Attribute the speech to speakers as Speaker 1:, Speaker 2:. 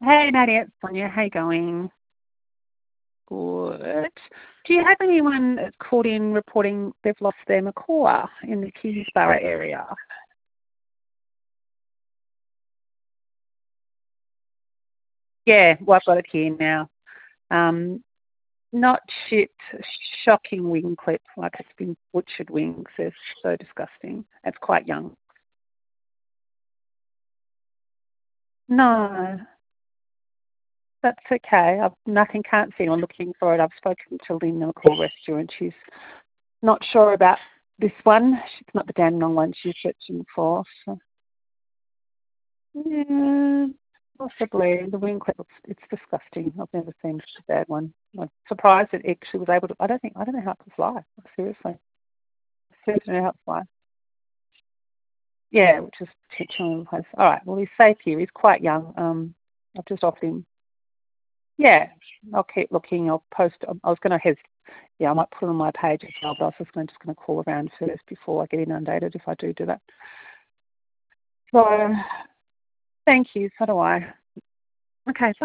Speaker 1: Hey, Nadia, it's Sonia. How you going? Good. Do you have anyone that's called in reporting they've lost their macaw in the Keysborough area? Yeah, well, I've got it here now. Um, not shit, shocking wing clip, like it's been butchered wings. They're so disgusting. It's quite young. No, that's okay. I've nothing, can't see anyone looking for it. I've spoken to Lynn, the macaw rescue, and she's not sure about this one. It's not the Dandenong one she's searching for. So. Yeah, possibly. The wing clip looks, it's disgusting. I've never seen such a bad one. I'm surprised it actually was able to, I don't know how it could fly. Seriously. Seriously, know how it fly. Yeah, which is potentially in place. All right, well, he's safe here. He's quite young. I've just offered him. Yeah, I'll keep looking. I'll post. I was going to have, yeah, I might put it on my page as well, but I was just going to call around first before I get inundated if I do that. So, thank you. So do I. Okay.